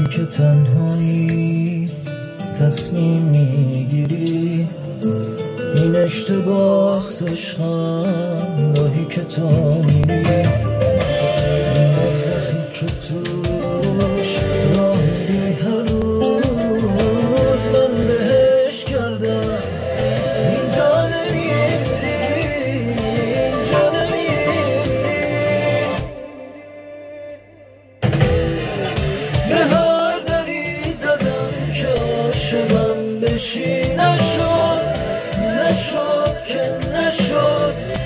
که تنهایی تصمیم میگیری، این اشتباس عشقم راهی که تا میری، این برزخی که توش راه میری هر روز من بهش کردم اینجا نمیری، اینجا نمیری. به هر دری زدم که عاشقم بشی، نشد که نشد.